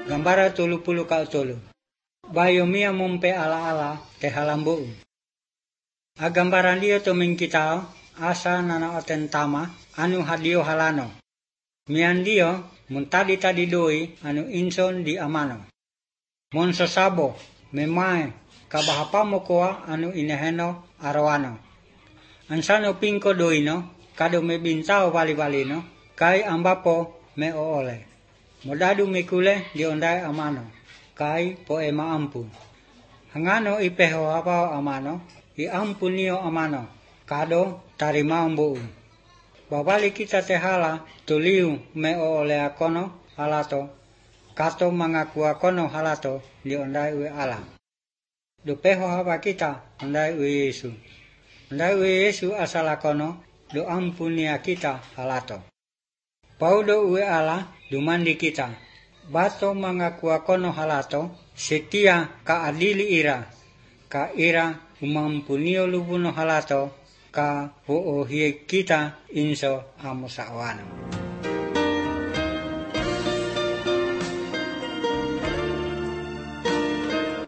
Gambara 30 Bayo mia mompe ala-ala te halambu. Agambaran dia to mingkitao asa nana oten tama anu hadio halano. Mian dio muntadi doi anu inson di amano. Mon sosabo memae kabahapa mokoa anu ineheno arwano. Ansano pingko doino kado me bintao vali-valino kai ambapo me oole. Modadu mikule di ondai amano kai po ema ampu. Hangano ipeho apa amano i ampunio amano kado tarima umbu. Babali kita tehala tuliu me oole akono halato kato mangaku akono halato di ondai ue ala. Dupeho apa kita ondai ue Yesu. Ondai ue Yesu asal akono do ampunia kita halato. Paudo ue ala dumandi kita. Bato mangaku akono halato setia ka adili ira. Ka ira umampunio lubuno halato ka hie kita inso amusawano.